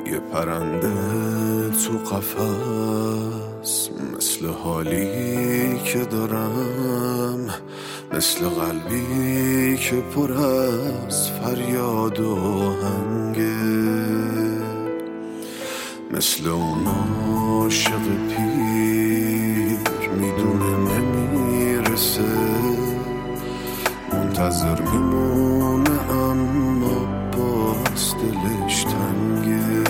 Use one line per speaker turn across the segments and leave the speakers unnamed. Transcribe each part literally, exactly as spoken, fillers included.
یه پرنده تو قفس، مثل حالی که دارم، مثل قلبی که پر از فریاد و آهنگه، مثل اون عاشق پیر میدونه نمیرسه، منتظر میمونه اما باز دلش تنگه.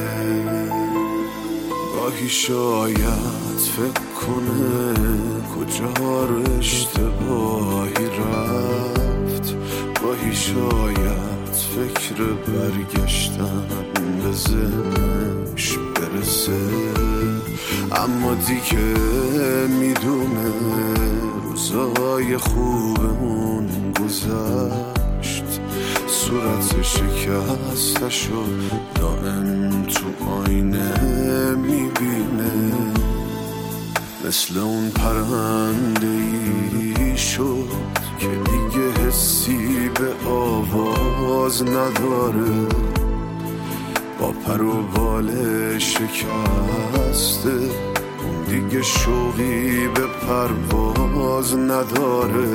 گاهی شاید فکر کنه کجا رو اشتباهی رفت، گاهی شاید فکر برگشتن به ذهنش برسه، اما دیگه میدونه روزای خوبمون گذشت، صورت شکستش رو دائم تو آینه میبینه، مثل اون پرنده ای شد که دیگه حسی به آواز نداره، با پر و بال شکسته اون دیگه شوقی به پرواز نداره.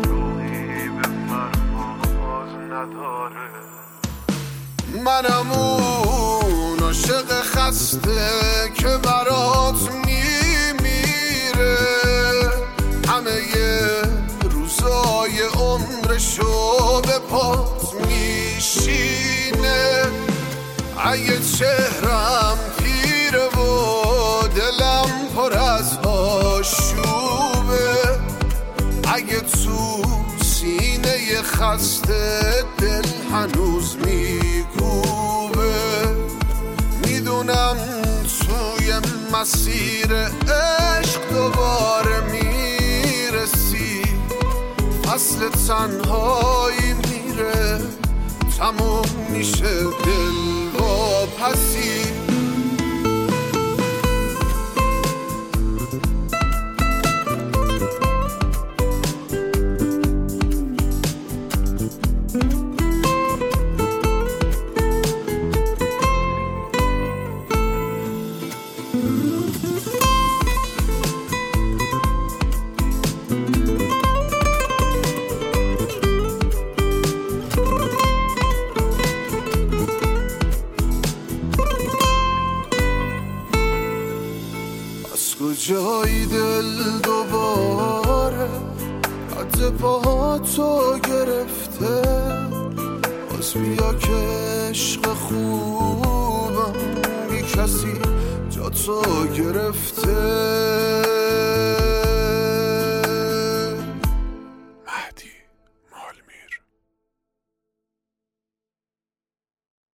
منم اون عاشق خسته که برات میمیره، همه روزای عمرشو به پات میشینه، اگه چهرم پیره و دلم پر از آشوبه، اگه تو سینه خسته دل هنوز میگوبه، میدونم توی مسیر عشق دوباره میرسی، فصل تنهایی میره تموم میشه دل واپسی. کجایی دل دوباره حد پاها تو گرفته، باز بیا که عشق خوبم بی کسی جا تو گرفته.